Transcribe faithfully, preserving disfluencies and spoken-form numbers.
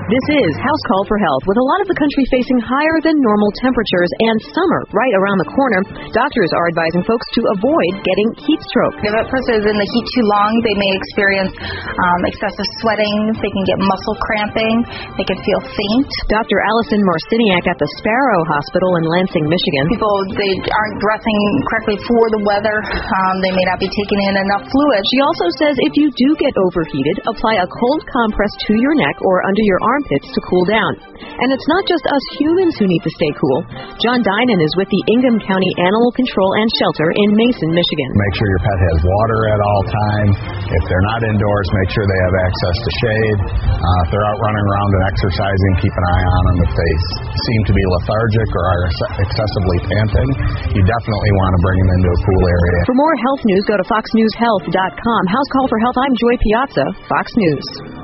This is House Call for Health. With a lot of the country facing higher than normal temperatures and summer right around the corner, doctors are advising folks to avoid getting heat stroke. If a person is in the heat too long, they may experience um, excessive sweating, they can get muscle cramping, they can feel faint. Doctor Allison Marciniak at the Sparrow Hospital in Lansing, Michigan. People, they aren't dressing correctly for the weather. Um, they may not be taking in enough fluid. She also says if you do get overheated, apply a cold compress to your neck or under your armpits to cool down. And it's not just us humans who need to stay cool. John Dinan is with the Ingham County Animal Control and Shelter in Mason, Michigan. Make sure your pet has water at all times. If they're not indoors, make sure they have access to shade. Uh, if they're out running around and exercising, keep an eye on them. If they seem to be lethargic or are excessively panting, you definitely want to bring them into a cool area. For more health news, go to fox news health dot com. House Call for Health, I'm Joy Piazza, Fox News.